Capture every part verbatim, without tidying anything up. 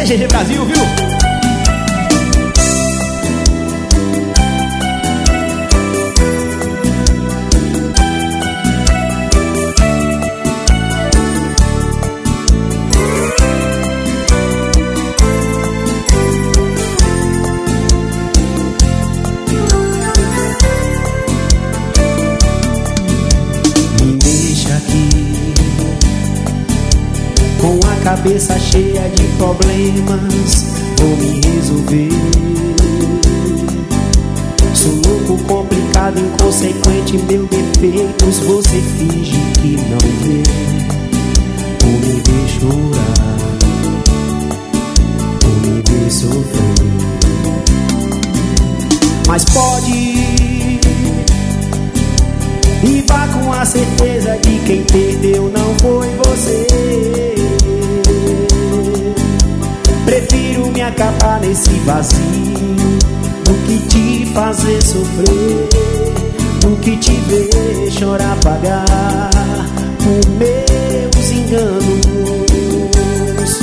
G G Brasil, viu? Cabeça cheia de problemas, vou me resolver. Sou louco, complicado, inconsequente, mil defeitos você finge que não vê. Ou me vê chorar, ou me vê sofrer. Mas pode ir e vá com a certeza de quem perdeu não foi você. Prefiro me acabar nesse vazio do que te fazer sofrer, do que te ver chorar, pagar por meus enganos.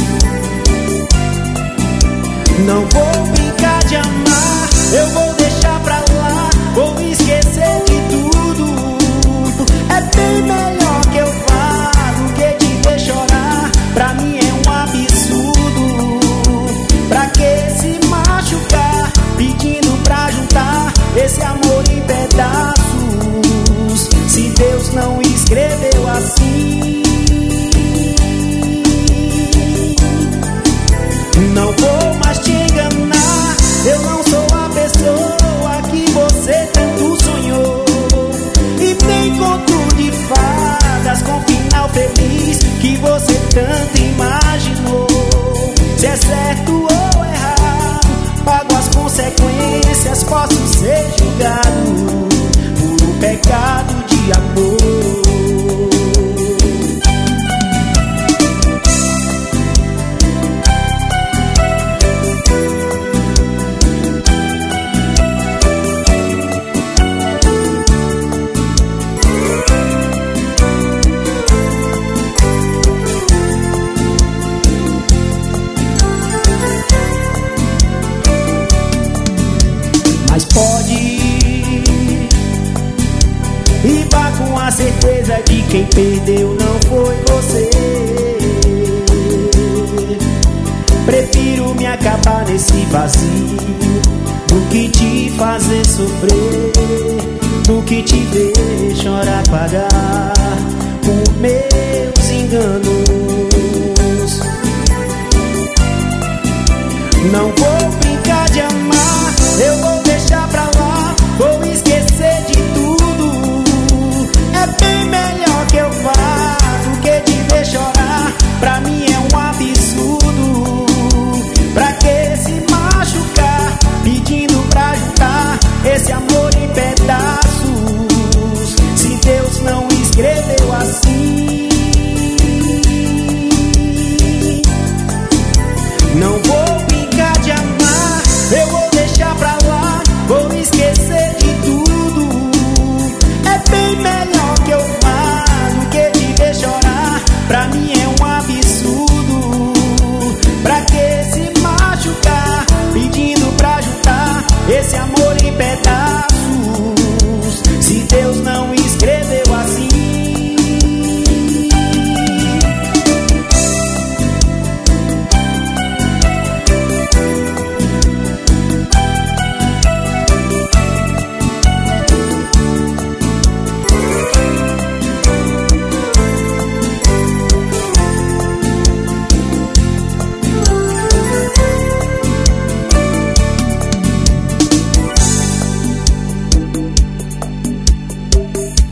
Não vou brincar de amar, eu vou deixar pra lá, vou me esquecer de tudo. É bem melhor que eu vá do que te ver chorar, pra mim é um absurdo. Pra que se machucar, pedindo pra juntar esse amor em pedaços, se Deus não escreveu assim? Não vou mais te enganar, eu não sou a pessoa que você tanto sonhou, e nem conto de fadas com final feliz que você tanto imaginou. Se é certo ou errado, pago as consequências, posso ser julgado por um pecado de amor. Mas pode ir e vá com a certeza de quem perdeu não foi você. Prefiro me acabar nesse vazio do que te fazer sofrer, do que te ver chorar, pagar por meus enganos. Não vou brincar de amar, eu vou deixar pra lá, vou esquecer de tudo. É bem melhor que eu vá do que te ver chorar, pra mim é um absurdo. Pra que se machucar, pedindo pra juntar esse amor em pedaços, se Deus não escreveu assim? Não vou